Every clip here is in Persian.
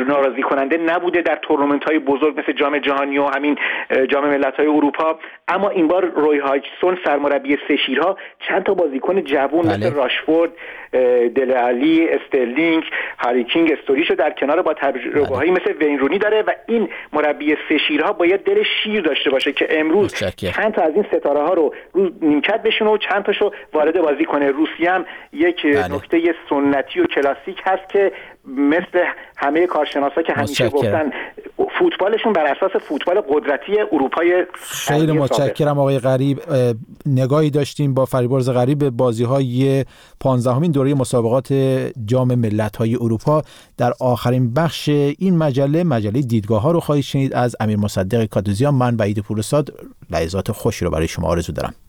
ناراضی کننده نبوده در تورنمنت‌های بزرگ مثل جام جهانی و همین جام ملت‌های اروپا، اما این بار روی هاجسون سرمربی سه شیرها چند تا بازیکن جوان مثل راشفورد، دل علی، استرلینگ، هری کینگ، استوریشو در کنار با تجربه‌هایی مثل وین رونی داره و این مربی سه شیرها باید دل شیر داشته باشه که امروز چند تا از این ستاره‌ها رو نیمکت بشونه و چند تاشو وارد بازی کنه. روسیه هم یک نکته سنتی و کلاسیک هست که مثل همه کارشناسا که همیشه گفتن فوتبالشون بر اساس فوتبال قدرتی اروپای. خیلی متشکرم آقای غریب. نگاهی داشتیم با فریبرز غریب به بازی‌های 15مین دوره مسابقات جام ملت‌های اروپا. در آخرین بخش این مجله دیدگاه‌ها رو خواهید شنید از امیر مصدق کادوزیان. من وحید پورساد لحظات خوشی رو برای شما آرزو دارم.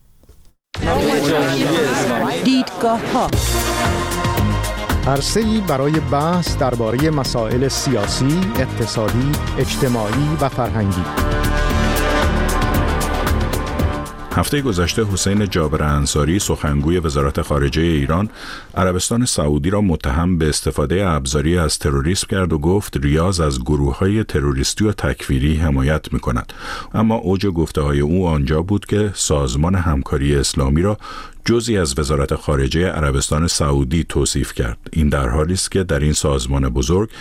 دیدگاه‌ها عرصه‌ای برای بحث درباره مسائل سیاسی، اقتصادی، اجتماعی و فرهنگی. هفته گذشته حسین جابر انصاری سخنگوی وزارت خارجه ایران عربستان سعودی را متهم به استفاده ابزاری از تروریسم کرد و گفت ریاض از گروه‌های تروریستی و تکفیری حمایت می‌کند. اما اوج گفته‌های او آنجا بود که سازمان همکاری اسلامی را جزئی از وزارت خارجه عربستان سعودی توصیف کرد. این در حالی است که در این سازمان بزرگ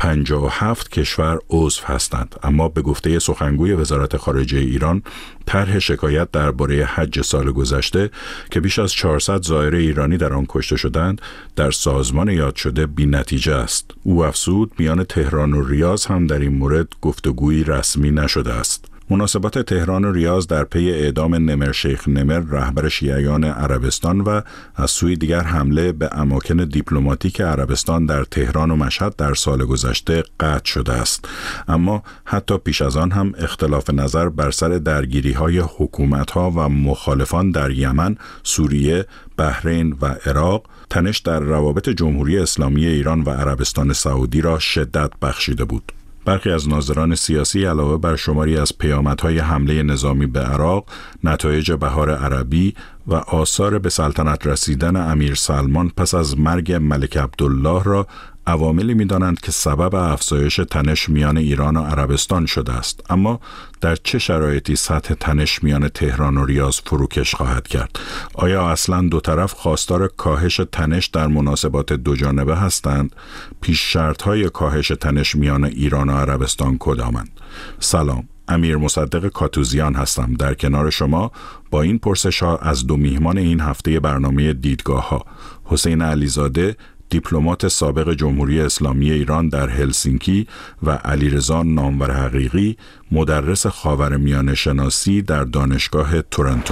57 کشور عضو هستند، اما به گفته سخنگوی وزارت خارجه ایران طرح شکایت درباره حج سال گذشته که بیش از 400 زائر ایرانی در آن کشته شدند در سازمان یاد شده بی‌نتیجه است. او افزود میان تهران و ریاض هم در این مورد گفتگویی رسمی نشده است. مناسبات تهران و ریاض در پی اعدام نمر شیخ نمر رهبر شیعیان عربستان و از سوی دیگر حمله به اماکن دیپلماتیک عربستان در تهران و مشهد در سال گذشته قطع شده است. اما حتی پیش از آن هم اختلاف نظر بر سر درگیری‌های حکومت‌ها و مخالفان در یمن، سوریه، بحرین و عراق، تنش در روابط جمهوری اسلامی ایران و عربستان سعودی را شدت بخشیده بود. برخی از ناظران سیاسی علاوه بر شماری از پیامدهای حمله نظامی به عراق، نتایج بهار عربی و آثار به سلطنت رسیدن امیر سلمان پس از مرگ ملک عبدالله را عواملی می‌دانند که سبب افزایش تنش میان ایران و عربستان شده است. اما در چه شرایطی سطح تنش میان تهران و ریاض فروکش خواهد کرد؟ آیا اصلاً دو طرف خواستار کاهش تنش در مناسبات دوجانبه هستند؟ پیش شرط‌های کاهش تنش میان ایران و عربستان کدامند؟ سلام، امیر مصدق کاتوزیان هستم. در کنار شما با این پرسش‌ها از دو میهمان این هفته برنامه دیدگاه‌ها، حسین علیزاده، دیپلمات سابق جمهوری اسلامی ایران در هلسینکی و علیرضا نامور حقیقی، مدرس خاورمیانه شناسی در دانشگاه تورنتو.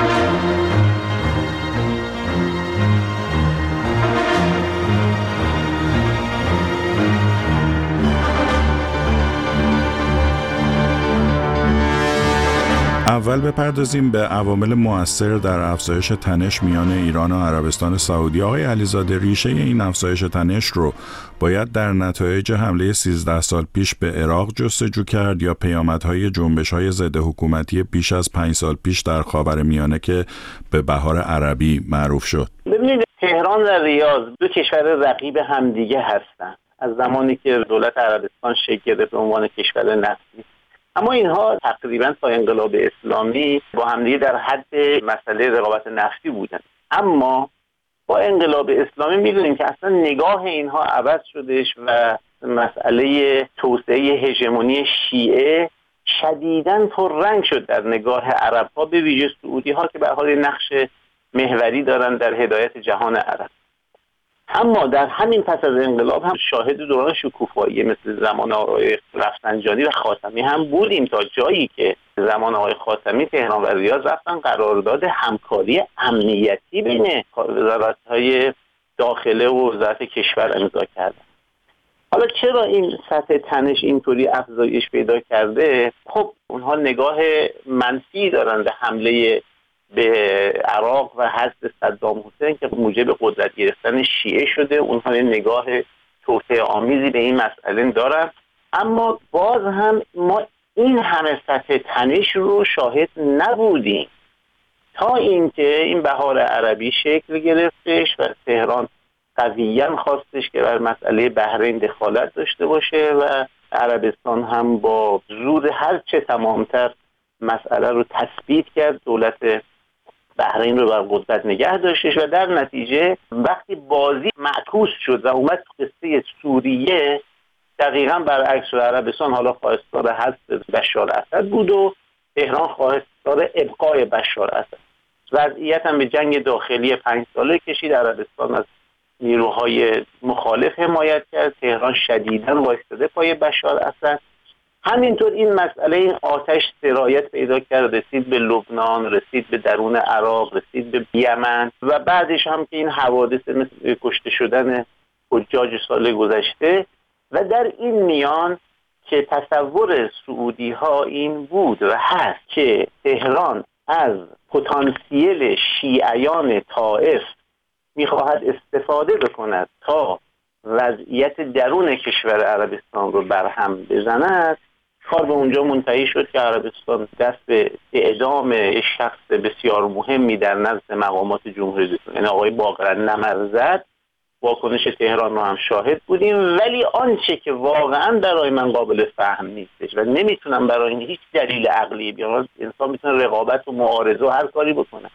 اول بپردازیم به عوامل مؤثر در افزایش تنش میان ایران و عربستان سعودی. آقای علیزاده، ریشه این افزایش تنش رو باید در نتایج حمله 13 سال پیش به عراق جستجو کرد یا پیامدهای جنبش‌های ضد حکومتی بیش از 5 سال پیش در خاورمیانه که به بهار عربی معروف شد؟ ببینید، تهران و ریاض دو کشور رقیب همدیگه هستند از زمانی که دولت عربستان شکل گرفت به عنوان کشور نفتی. اما اینها تقریبا تا انقلاب اسلامی با همدیگه در حد مسئله رقابت نفتی بودند. اما با انقلاب اسلامی می‌دونیم که اصلا نگاه اینها عوض شدش و مسئله توسعه هژمونی شیعه شدیداً پررنگ شد در نگاه عرب‌ها، به ویژه سعودی‌ها که به حال نقش محوری دارند در هدایت جهان عرب. اما در همین پس از انقلاب هم شاهد دوران شکوفایی مثل زمان آقای رفسنجانی و خاتمی هم بودیم، تا جایی که زمان آقای خاتمی تهران و ریاض رفتن قرارداد همکاری امنیتی بین وزارت‌های داخله و وزارت کشور امضا کردن. حالا چرا این سطح تنش اینطوری افزایش پیدا کرده؟ خب اونها نگاه منفی دارن به حمله به عراق و حذف صدام حسین که موجب قدرت گرفتن شیعه شده. اونها نگاه توطئه آمیزی به این مسئله دارن. اما باز هم ما این همه سطح تنش رو شاهد نبودیم تا اینکه این بهار عربی شکل گرفتش و تهران قویاً خواستش که بر مسئله بحرین دخالت داشته باشه و عربستان هم با زور هرچه تمامتر مسئله رو تثبیت کرد، دولت بحرین رو بر قدرت نگه داشتش و در نتیجه وقتی بازی معکوس شد و اومد قصه سوریه، دقیقاً برعکس عربستان حالا خواستار حذف بشار اسد بود و تهران خواستار ابقای بشار اسد. وضعیت هم به جنگ داخلی 5 ساله کشید. عربستان از نیروهای مخالف حمایت کرد، تهران شدیداً وایستاده پای بشار اسد. همینطور این مسئله، این آتش سرایت پیدا کرد، رسید به لبنان، رسید به درون عراق، رسید به یمن و بعدش هم که این حوادث مثل کشته شدن حجاج سال گذشته. و در این میان که تصور سعودی ها این بود و هست که تهران از پتانسیل شیعیان طائف میخواهد استفاده بکند تا وضعیت درون کشور عربستان رو برهم بزند، کار به اونجا منتهی شد که عربستان دست به اعدام شخص بسیار مهمی در نزد مقامات جمهوری اسلامی، یعنی آقای باقر النمر زد. واکنش تهران رو هم شاهد بودیم. ولی آنچه که واقعا برای من قابل فهم نیستش و نمیتونم برای این هیچ دلیل عقلی بیارم، انسان میتونه رقابت و معارضه و هر کاری بکنه،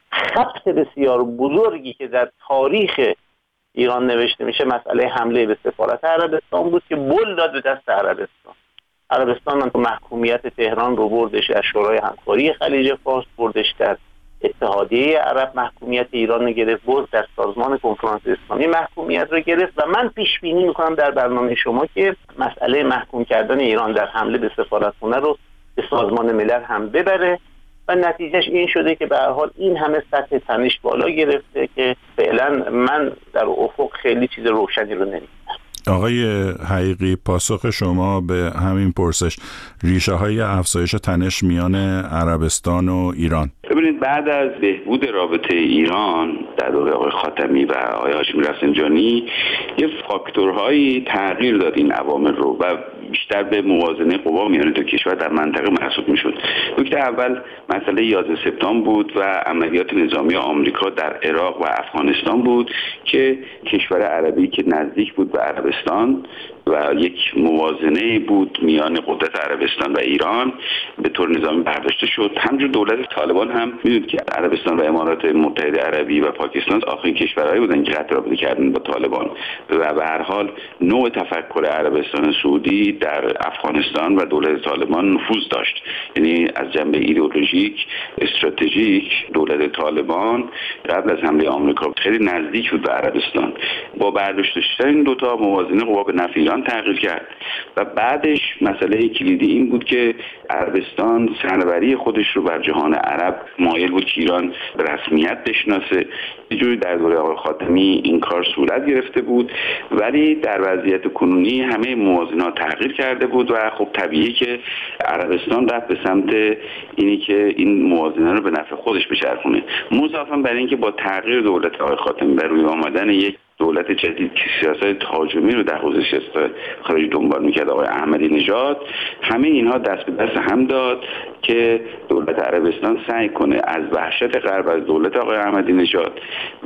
خبط بسیار بزرگی که در تاریخ ایران نوشته میشه مسئله حمله به سفارت عربستان بود که بل داد به دست عربستان. عربستان محکومیت تهران رو بردش از شورای همکاری خلیج فارس، بردش در اتحادیه عرب محکومیت ایران رو گرفت، برد در سازمان کنفرانس اسلامی محکومیت رو گرفت و من پیش بینی میکنم در برنامه شما که مسئله محکوم کردن ایران در حمله به سفارتخانه رو به سازمان ملل هم ببره و نتیجهش این شده که به هر حال این همه سطح تنش بالا گرفته که فعلا من در افق خیلی چیز روشنی رو نمی‌بینم. آقای حقیقی، پاسخ شما به همین پرسش، ریشه های افزایش تنش میان عربستان و ایران. ببینید، بعد از بهبود رابطه ایران در دوره آقای خاتمی و آقای هاشمی رفسنجانی یه فاکتورهایی تغییر داد این عوامل رو و بیشتر به موازنه قوا میان دو کشور در منطقه محسوب میشد. نکته اول مسئله 11 سپتامبر بود و عملیات نظامی آمریکا در عراق و افغانستان بود که کشور عربی که نزدیک بود به عربستان و یک موازنه بود میان قدرت عربستان و ایران به طور نظامی برداشته شد. همچنین دولت طالبان هم میدونید که عربستان و امارات متحده عربی و پاکستان آخرین کشورهایی بودن که قطع رابطه کردن با طالبان و به هر حال نوع تفکر عربستان سعودی در افغانستان و دولت طالبان نفوذ داشت. یعنی از جنبه ایدئولوژیک استراتژیک دولت طالبان قبل از حمله آمریکا خیلی نزدیک بود به عربستان. با برداشت داشتن این دو تا موازنه قوا به نفع ایران تغییر کرد و بعدش مسئله کلیدی این بود که عربستان سرنوری خودش رو بر جهان عرب مایل بود که ایران به رسمیت بشناسه. یه جوری در دوره آقای خاتمی این کار صورت گرفته بود، ولی در وضعیت کنونی همه موازنات تغییر کرده بود و خب طبیعیه که عربستان رفت به سمت اینی که این موازنه رو به نفع خودش بچرخونه. مضافاً بر اینکه با تغییر دولت آقای خاتمی بر روی آمدن یک دولت جدید که سیاست تهاجمی رو در حوزه سیاست خارجی دنبال میکرد، آقای احمدی نژاد، همه اینها دست به دست هم داد که دولت عربستان سعی کنه از وحشت غرب از دولت آقای احمدی نژاد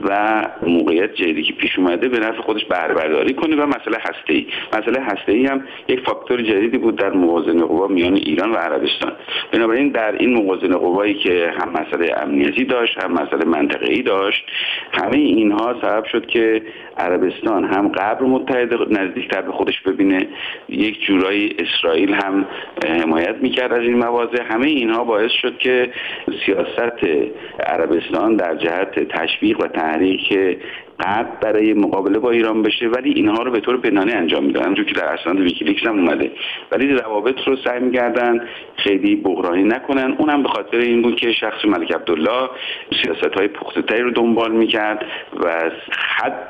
و موقعیت جدیدی که پیش اومده به نفع خودش بهره برداری کنه. و مسئله هسته‌ای هم یک فاکتور جدیدی بود در موازنه قوا میان ایران و عربستان. بنابراین در این موازنه قوایی که هم مسئله امنیتی داشت هم مسئله منطقه‌ای داشت، همه اینها سبب شد که عربستان هم غرب متحد نزدیکتر به خودش ببینه، یک جورایی اسرائیل هم حمایت میکرد از این مواضع. همه اینها باعث شد که سیاست عربستان در جهت تشویق و تحریک غرب برای مقابله با ایران بشه، ولی اینها رو به طور پنهانی انجام میدن، همونجور که در اسناد ویکیلیکس هم اومده، ولی روابط رو سعی می‌کردن خیلی بحرانی نکنن. اونم به خاطر این بود که شخص ملک عبدالله سیاست‌های پخته‌تری رو دنبال می‌کرد و حد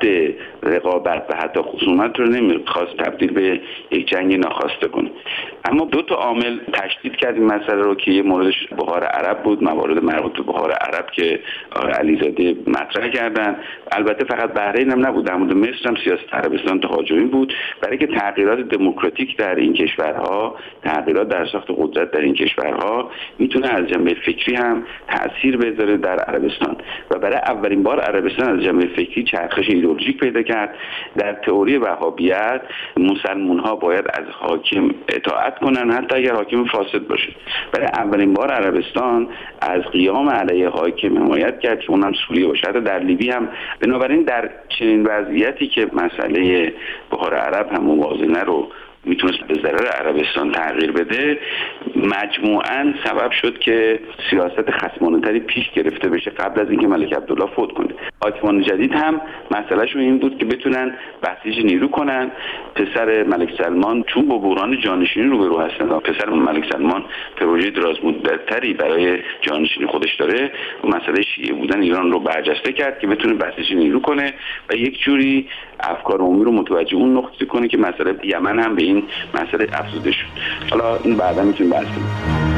رقابت و حتی خصومت رو نمی‌خواست تبدیل به یک جنگ ناخواسته کنه. اما دو تا عامل تشدید کرد این مسئله رو که یه موردش بحار عرب بود، موارد مربوط به بحار عرب که علیزاده مطرح کردن. البته فقط بحرین هم نبود، در مورد مصر هم سیاست عربستان تهاجمی بود، برای که تغییرات دموکراتیک در این کشورها، تغییرات در ساخت قدرت در این کشورها میتونه از جنبه فکری هم تأثیر بذاره در عربستان و برای اولین بار عربستان از جنبه فکری چرخش ایدئولوژیک پیدا کرد. در تئوری وهابیت مسلمان‌ها باید از حاکم اطاعت کنن حتی اگر حاکم فاسد باشه. برای اولین بار عربستان از قیام علیه حاکم حمایت کرد که اونم سوریه باشه، حتی در لیبی هم. بنابراین در چنین وضعیتی که مسئله بهار عرب هم موازنه رو میتونست به ضرر عربستان تغییر بده، مجموعاً سبب شد که سیاست خصمانه‌تری پیش گرفته بشه قبل از اینکه ملک عبدالله فوت کنه. حاکمان جدید هم مسئلهشون این بود که بتونن بسیج نیرو کنن. پسر ملک سلمان چون با بحران جانشینی روبرو هستن، پسر ملک سلمان پروژه درازمدتری برای جانشینی خودش داره، مسئله شیعه بودن ایران رو برجسته کرد که بتونه بسیج نیرو کنه و یک جوری افکار عمومی رو متوجه اون نقطه کنه که مسئله یمن هم به این مسئله افزوده شد. حالا این بعدا میتونیم بحث کنیم.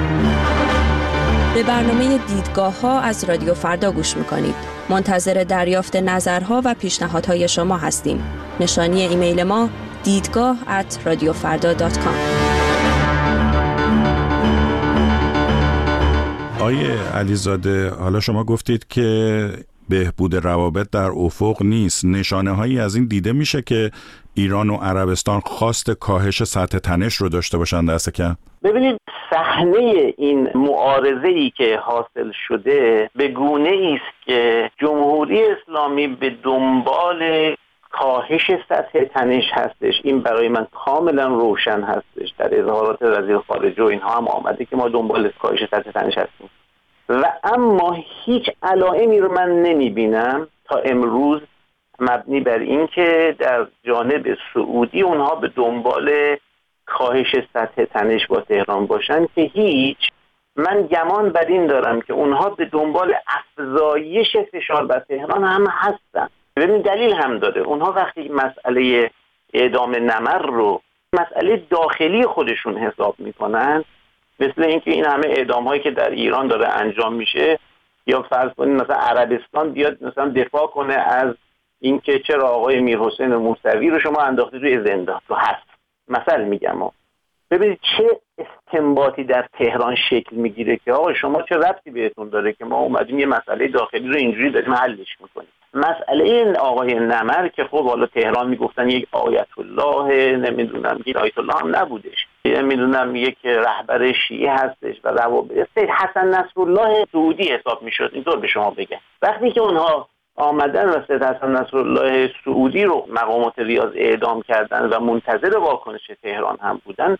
به برنامه دیدگاه‌ها از رادیو فردا گوش میکنید. منتظر دریافت نظرها و پیشنهادهای شما هستیم. نشانی ایمیل ما دیدگاه@radiofarda.com. آیه علیزاده، حالا شما گفتید که بهبود روابط در افق نیست. نشانه هایی از این دیده میشه که ایران و عربستان خواست کاهش سطح تنش رو داشته باشن دست کم؟ ببینید صحنه این معارضه‌ای که حاصل شده به گونه‌ای است که جمهوری اسلامی به دنبال کاهش سطح تنش هستش. این برای من کاملا روشن هستش. در اظهارات وزیر خارجه و اینها هم آمده که ما دنبال کاهش سطح تنش هستیم و اما هیچ علائمی رو من نمیبینم تا امروز مبنی بر این که در جانب سعودی اونها به دنبال کاهش سطح تنش با تهران باشن که هیچ. من گمان بر این دارم که اونها به دنبال افزایش فشار بر تهران هم هستن. ببین دلیل هم داره. اونها وقتی مسئله اعدام نمر رو مسئله داخلی خودشون حساب میکنن، مثل اینکه این همه اعدام هایی که در ایران داره انجام میشه، یا فرض کنید مثلا عربستان بیاد مثلا دفاع کنه از اینکه چرا آقای میرحسین موسوی رو شما انداختید روی زندان تو هست. مثلا میگم ببینید چه استنباطی در تهران شکل میگیره که آقا شما چه ربطی بهتون داره که ما اومدیم یه مسئله داخلی رو اینجوری داریم حلش میکنیم. مسئله آقای نمر که خب حالا تهران میگفتن یک آیت الله، نمیدونم یک آیت الله هم نبودش، نمیدونم یک رهبر شیعه هستش و روابط سید حسن نصرالله سعودی حساب میشد. اینطور به شما بگم وقتی که اونها آمدن و سید حسن نصرالله سعودی رو مقامات ریاض اعدام کردن و منتظر واکنش تهران هم بودن،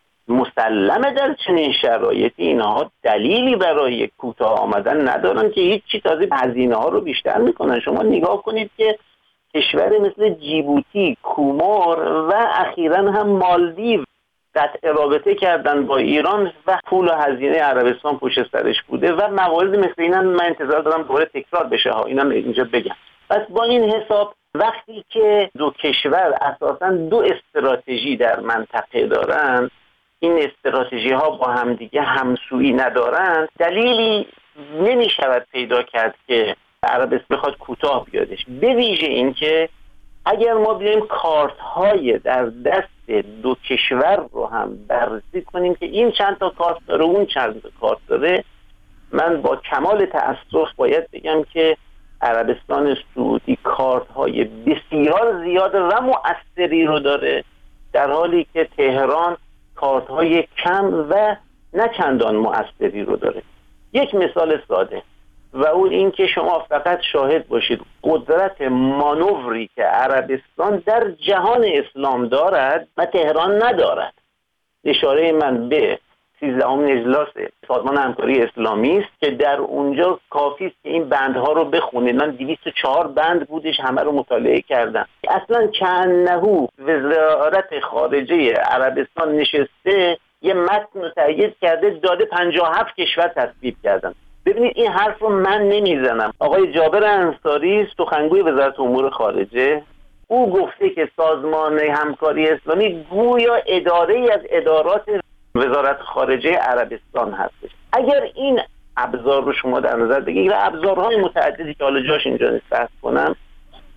مسلمه در چنین شرایطی اینها دلیلی برای کوتاه آمدن ندارن که هیچ چی، تازه هزینه ها رو بیشتر میکنن. شما نگاه کنید که کشور مثل جیبوتی، کومور و اخیراً هم مالدیو قطع رابطه کردن با ایران و پول و هزینه عربستان پشت سرش بوده و موارد مثل اینم من انتظار دارم دوباره تکرار بشه ها. اینم اینجا بگم. پس با این حساب وقتی که دو کشور اساساً دو استراتژی در منطقه دارن، این استراتژی ها با همدیگه همسویی ندارن، دلیلی نمی شود پیدا کرد که عربستان بخواد کوتاه بیادش. به ویژه این که اگر ما بیایم کارت های در دست دو کشور رو هم بررسی کنیم که این چند تا کارت داره اون چند تا کارت داره، من با کمال تأسف باید بگم که عربستان سعودی کارت های بسیار زیاد و مؤثری رو داره، در حالی که تهران کارت های کم و نه چندان مؤثری رو داره. یک مثال ساده و اون این که شما فقط شاهد باشید قدرت مانوری که عربستان در جهان اسلام دارد و تهران ندارد. اشاره من به 13ام اجلاس سازمان همکاری اسلامی است که در اونجا کافی است که این بندها رو بخونید. من 204 بند بودش، همه رو مطالعه کردم. اصلا کانه وزارت خارجه عربستان نشسته یه متن رو تایید کرده داده 57 کشور تصویب کردن. ببینید این حرف رو من نمیزنم. آقای جابر انصاری سخنگوی وزارت امور خارجه، او گفته که سازمان همکاری اسلامی گویا اداره از ادارات وزارت خارجه عربستان هستش. اگر این ابزار رو شما در نظر بگیرید، ابزارهای متعددی که حالا جاش اینجا نیست بحث کنم،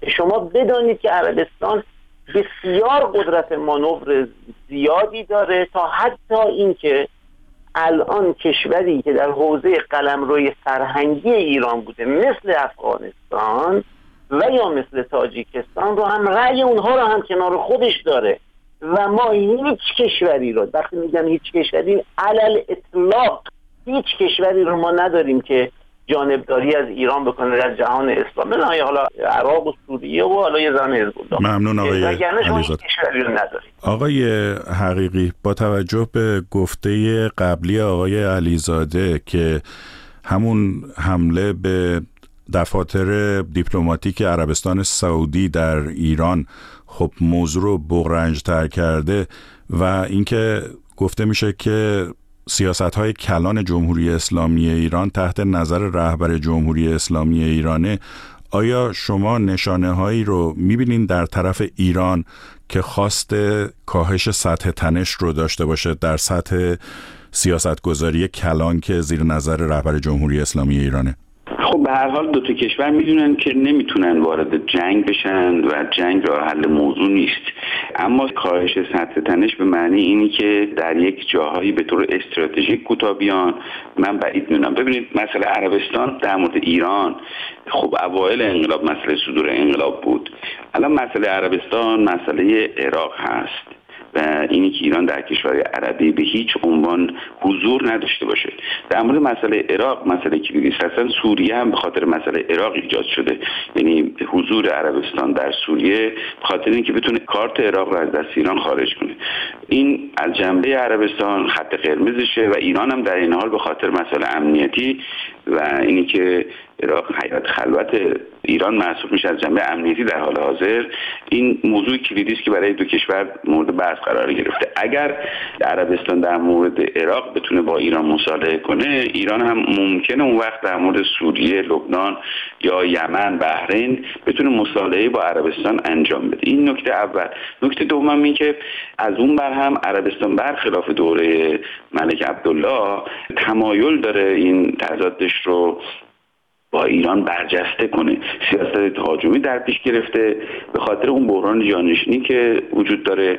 شما بدانید که عربستان بسیار قدرت مانور زیادی داره، تا حتی اینکه الان کشوری که در حوزه قلمروی فرهنگی ایران بوده مثل افغانستان و یا مثل تاجیکستان رو هم رأی اونها رو هم کنار خودش داره و ما هیچ کشوری رو، وقتی میگم هیچ کشوری علل اطلاق هیچ کشوری رو ما نداریم که جانبداری از ایران بکنه در جهان اسلام، نه حالا عراق و سوریه و حالا یه زن حزب الله. ممنون آقای علیزاده. آقای حقیقی، با توجه به گفته قبلی آقای علیزاده که همون حمله به دفاتر دیپلماتیک عربستان سعودی در ایران خب موضوع رو بغرنج‌تر کرده و اینکه گفته میشه که سیاست‌های کلان جمهوری اسلامی ایران تحت نظر رهبر جمهوری اسلامی ایرانه، آیا شما نشانه‌هایی رو می‌بینین در طرف ایران که خواست کاهش سطح تنش رو داشته باشه در سطح سیاست‌گذاری کلان که زیر نظر رهبر جمهوری اسلامی ایرانه؟ خب به هر حال دو تا کشور میدونن که نمیتونن وارد جنگ بشن و جنگ راه حل موضوع نیست، اما کاهش سطح تنش به معنی اینی که در یک جاهایی به طور استراتژیک کوتاه بیان، من بعید میدونم. ببینید مسئله عربستان در مورد ایران خب اوایل انقلاب مسئله صدور انقلاب بود، الان مسئله عربستان مسئله عراق هست و اینی که ایران در کشور عربی به هیچ عنوان حضور نداشته باشه. در مورد مسئله عراق مسئله کلیدی است. اصلا سوریه هم به خاطر مسئله عراق ایجاد شده، یعنی حضور عربستان در سوریه به خاطر اینکه بتونه کارت عراق رو از دست ایران خارج کنه. این از جنبه عربستان خط قرمزشه و ایران هم در این حال به خاطر مسئله امنیتی و اینی که عراق حیات خلوت ایران محسوب میشه از جنبه امنیتی در حال حاضر، این موضوع کلیدی است که برای دو کشور مورد بحث قرار گرفته. اگر عربستان در مورد عراق بتونه با ایران مصالحه کنه، ایران هم ممکنه اون وقت در مورد سوریه، لبنان یا یمن، بحرین بتونه مصالحه با عربستان انجام بده. این نکته اول. نکته دوم این که از اون بر هم عربستان برخلاف دوره ملک عبدالله تمایل داره این تضادش رو با ایران برجسته کنه. سیاست تهاجمی در پیش گرفته به خاطر اون بحران جانشینی که وجود داره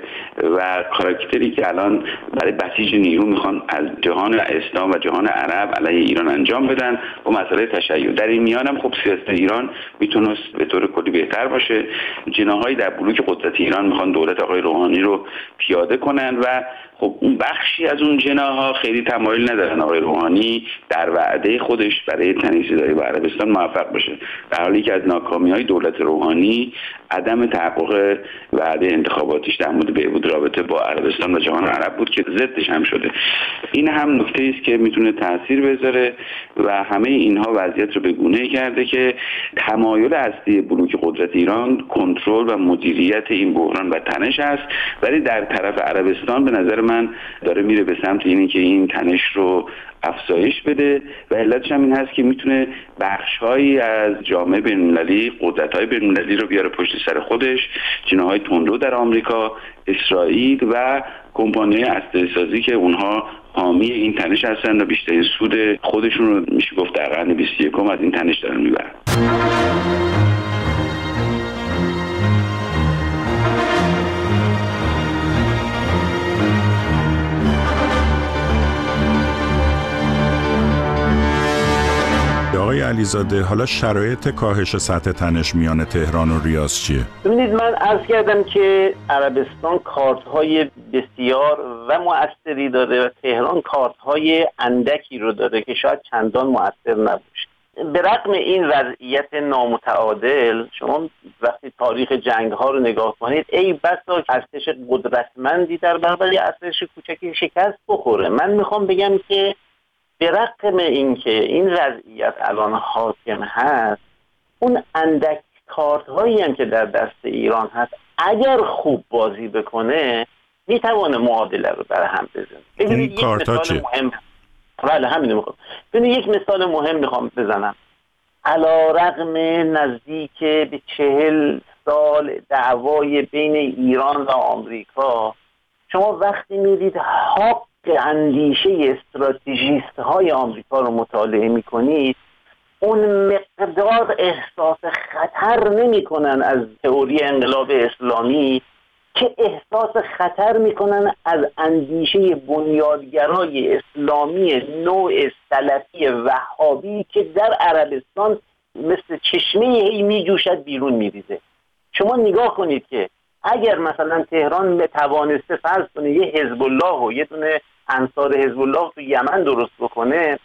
و کاراکتری که الان برای بسیج نیرو میخوان از جهان اسلام و جهان عرب علیه ایران انجام بدن و مسئله تشیع. در این میان هم خب سیاست ایران میتونست به طور کلی بهتر باشه. جناحایی در بلوک قدرت ایران میخوان دولت آقای روحانی رو پیاده کنن و خب اون بخشی از اون جناح‌ها خیلی تمایل ندارن آقای روحانی در وعده خودش برای تنش‌زدایی با عربستان موفق بشه، در حالی که از ناکامی‌های دولت روحانی عدم تحقق وعده انتخاباتیش در مورد بهبود رابطه با عربستان و جهان عرب بود که ضدش هم شده. این هم نکته است که میتونه تاثیر بذاره و همه اینها وضعیت رو به گونه‌ای کرده که تمایل اصلی بلوک قدرت ایران کنترل و مدیریت این بحران و تنش است، ولی در طرف عربستان به نظر من داره میره به سمت اینی که این تنش رو افزایش بده و علتش هم این هست که میتونه بخش‌هایی از جامعه بین‌المللی، قدرت‌های بین‌المللی رو بیاره پشت سر خودش، جناح‌های تندرو در آمریکا، اسرائیل و کمپانی‌های اسلحه‌سازی که اونها حامی این تنش هستن و بیشترین سود خودشون رو میشه گفت در قرن 21 از این تنش دارن میبرن. آقای علیزاده، حالا شرایط کاهش سطح تنش میان تهران و ریاض چیه؟ ببینید، من عرض کردم که عربستان کارت‌های بسیار و مؤثری داره و تهران کارت‌های اندکی رو داره که شاید چندان مؤثر نباشه. به رغم این وضعیت نامتعادل، شما وقتی تاریخ جنگ‌ها رو نگاه کنید، ای بسا ارتش قدرتمندی در برابر یه ارتش کوچکی شکست بخوره. من میخوام بگم که به رغم اینکه این وضعیت الان حاکم هست، اون اندک کارت هایی هم که در دست ایران هست اگر خوب بازی بکنه میتوانه معادله رو بر هم بزنه. این کارت ها چیه؟ بله همینو میخوام. ببینید یک مثال مهم میخوام بزنم. علیرغم نزدیک به 40 سال دعوای بین ایران و آمریکا، شما وقتی میدید اندیشه استراتژیست های آمریکا رو مطالعه میکنید، اون مقدار احساس خطر نمی‌کنن از تئوری انقلاب اسلامی که احساس خطر میکنن از اندیشه بنیادگرای اسلامی نوع سلفی وهابی که در عربستان مثل چشمه میجوشد بیرون میریزه. شما نگاه کنید که اگر مثلا تهران توانسته فرض کنه یه حزب الله و یه دونه انصار حزب الله تو یمن درست بکنه،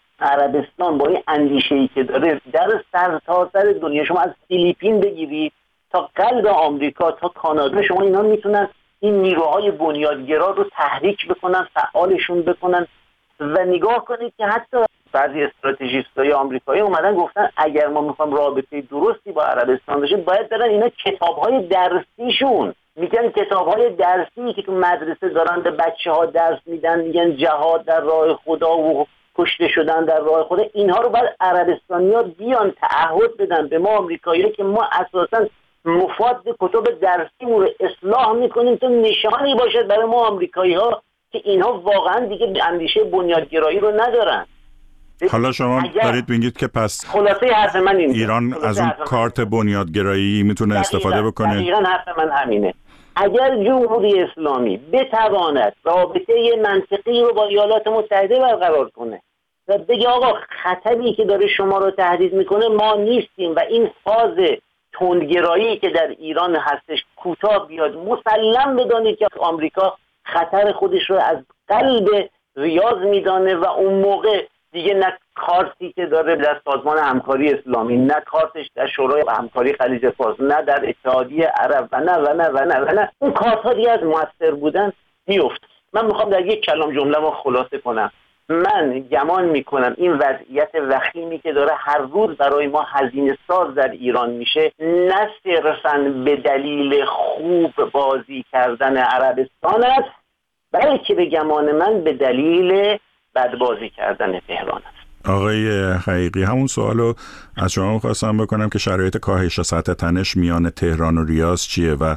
عربستان با این اندیشه‌ای که داره در سرتاسر دنیا، شما از فیلیپین بگیرید تا قلب آمریکا تا کانادا، شما اینا میتونن این نیروهای بنیادگرا رو تحریک بکنن، فعالشون بکنن. و نگاه کنید که حتی بعضی استراتژیستای آمریکایی اومدن گفتن اگر ما میخوایم رابطه درستی با عربستان داشته باید برن اینا کتاب‌های درسیشون، میگن کتاب‌های درسی که تو مدرسه دارن به بچه‌ها درس میدن، میگن جهاد در راه خدا و کشته شدن در راه خدا، اینها رو باید عربستانی‌ها بیان تعهد بدن به ما آمریکایی‌ها که ما اساساً مفاد کتب درسیمون رو اصلاح میکنیم تا نشانی باشد برای ما آمریکایی‌ها که اینها واقعا دیگه اندیشه بنیادگرایی رو ندارن. حالا شما دارید میگید که پس خلاصه حرف من اینه، ایران از اون کارت بنیادگرایی میتونه استفاده بکنه. دقیقاً حرف من همینه. اگر جمهوری اسلامی بتواند رابطه منطقی رو با ایالات متحده برقرار کنه و بگه آقا خطری که داره شما رو تهدید میکنه ما نیستیم و این فاز تندگرایی که در ایران هستش کوتاه بیاد، مسلم بدانید که آمریکا خطر خودش رو از قلب ریاض میدانه و اون موقع دیگه نه کارتی که داره در سازمان همکاری اسلامی، نه کارتش در شورای همکاری خلیج فارس، نه در اتحادیه عرب و نه و نه و نه و نه، اون کارت‌ها دیگه از مؤثر بودن میفت. من میخوام در یک کلام جمله ما خلاصه کنم. من گمان میکنم این وضعیت وخیمی که داره هر روز برای ما هزینه ساز در ایران میشه، نه صرفاً به دلیل خوب بازی کردن عربستان است، بلکه به گمان من به دلیل بد بازی کردن تهران است. آقای حقیقی، همون سوالو از شما خواستم بکنم که شرایط کاهش سطح تنش میان تهران و ریاض چیه و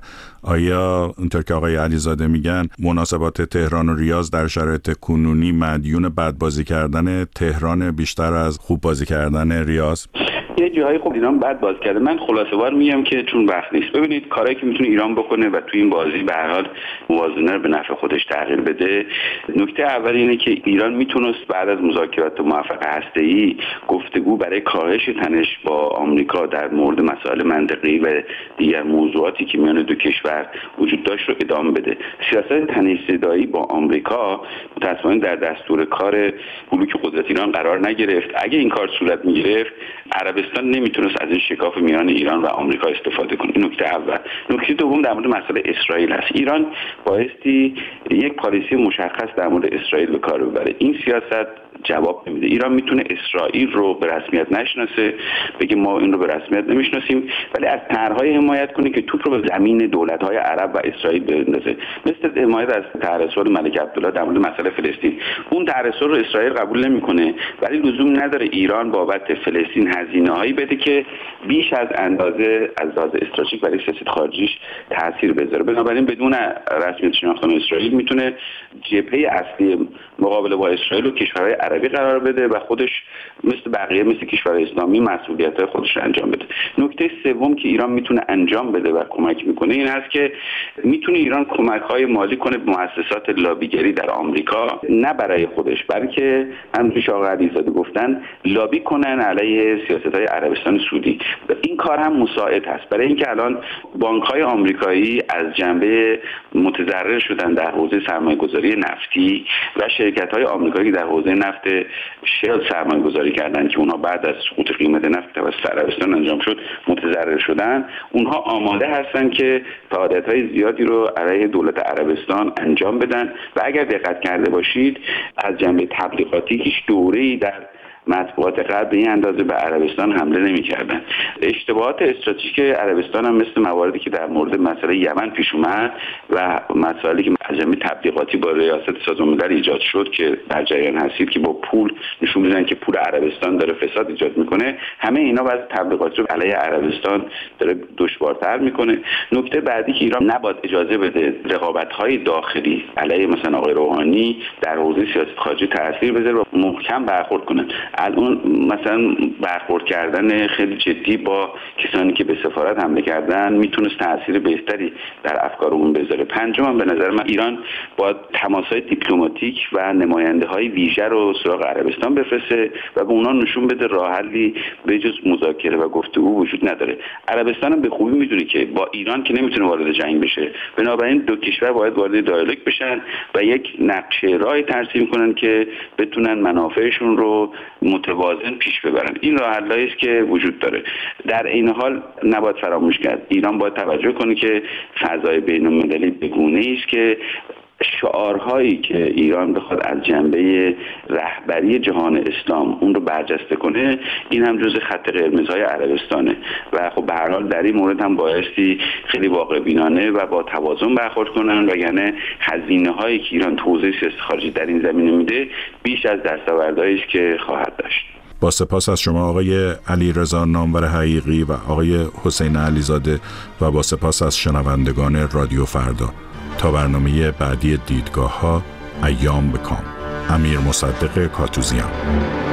آیا اونطور که آقای علیزاده میگن مناسبات تهران و ریاض در شرایط کنونی مدیون بد بازی کردن تهران بیشتر از خوب بازی کردن ریاض؟ یه جاهای خب ایران بد بازی کرده. من خلاصه وار میگم که چون وقت نیست، ببینید کارهایی که میتونه ایران بکنه و توی این بازی به هر حال موازنه رو به نفع خودش تغییر بده. نکته اول اینه که ایران میتونست بعد از مذاکرات موفق هسته‌ای گفتگو برای کاهش تنش با آمریکا در مورد مسائل منطقی و دیگر موضوعاتی که میان دو کشور وجود داشت رو ادامه بده. سیاست تنش‌زدایی با آمریکا متأسفانه در دستور کار بلوک قدرت ایران قرار نگرفت. اگه این کار صورت میگرفت، عربستان نمیتونست از این شکاف میان ایران و آمریکا استفاده کنه. این نکته اول. نکته دوم در مورد مسئله اسرائیل است. ایران بایستی یک پالیسی مشخص در مورد اسرائیل به کار ببره. این سیاست جواب نمیده. ایران میتونه اسرائیل رو به رسمیت نشناسه، بگه ما این رو به رسمیت نمیشناسیم، ولی از طرحهای حمایت کنه که توپ رو به زمین دولت‌های عرب و اسرائیل بندازه، مثل حمایت از طرح ملک عبدالله در مورد مسئله فلسطین. اون طرح رو اسرائیل قبول نمیکنه، ولی لزوم نداره ایران بابت فلسطین هزینه‌هایی بده که بیش از اندازه از لحاظ استراتژیک برای سیاست خارجیش تاثیر بذاره. بنابراین بدون رسمیت شناختن اسرائیل میتونه جبهه اصلی مقابله با اسرائیل رو کشورهای عربی قرار بده و خودش مثل بقیه، مثل کشورهای اسلامی، مسئولیت‌های خودش رو انجام بده. نکته سوم که ایران میتونه انجام بده و کمک میکنه این هست که میتونه ایران کمک‌های مالی کنه به مؤسسات لابیگری در آمریکا، نه برای خودش، بلکه همونطور که آقای علیزاده گفتن لابی کنن علیه سیاست‌های عربستان سعودی. این کار هم مساعد هست برای اینکه الان بانک‌های آمریکایی از جنبه متضرر شدن در حوزه سرمایه‌گذاری نفتی و شرکت‌های آمریکایی در حوزه نفت شل سرمایه‌گذاری کردن که اونها بعد از سقوط قیمت نفت توسط عربستان انجام شد متضرر شدن. اونها آماده هستن که فعالیت‌های زیادی رو علیه دولت عربستان انجام بدن و اگر دقت کرده باشید از جنبه تبلیغاتی هیچ دوره‌ای در مطبوعات غرب به این اندازه به عربستان حمله نمی‌کردن. اشتباهات استراتژیک عربستان هم مثل مواردی که در مورد مسئله یمن پیش اومد و مسائلی که از جنبه تبلیغاتی با ریاست سازمان ملل ایجاد شد که در جریان هستید که با پول نشون میدن که پول عربستان داره فساد ایجاد میکنه، همه اینا واسه تبلیغاتی رو علیه عربستان داره دشوارتر میکنه. نکته بعدی که ایران نباید اجازه بده رقابت‌های داخلی علیه مثلا آقای روحانی در حوزه سیاست خارجی تاثیر بذاره و محکم برخورد کنه. الان مثلا برخورد کردن خیلی جدی با کسانی که به سفارت حمله کردن میتونست تاثیر بهتری در افکارمون بذاره. پنجم به نظر من ایران با تماس‌های دیپلماتیک و نماینده‌های ویژه رو سراغ عربستان بفرسته و به اونا نشون بده راه حلی به جز مذاکره و گفتگو وجود نداره. عربستان هم به خوبی میدونه که با ایران که نمیتونه وارد جنگ بشه، بنابراین دو کشور باید وارد دیالوگ بشن و یک نقشه راهی ترسیم کنن که بتونن منافعشون رو متوازن پیش ببرن. این راه حلایی است که وجود داره. در این حال نباید فراموش کرد ایران باید توجه کنه که فضای بین‌المللی به گونه‌ای است که شعارهایی که ایران بخواد از جنبه رهبری جهان اسلام اون رو برجسته کنه، این هم جزء خط قرمزهای عربستانه و خب به هر حال در این مورد هم بایستی خیلی واقع بینانه و با توازن برخورد کنن، وگرنه هزینه‌هایی که ایران تو حوزه سیاست خارجی در این زمینه میده بیش از دستاوردهایی است که خواهد داشت. با سپاس از شما آقای علیرضا نامور حقیقی و آقای حسین علیزاده و با سپاس از شنوندگان رادیو فردا. تا برنامه بعدی دیدگاه‌ها، ایام بکام. امیر مصدق کاتوزیان.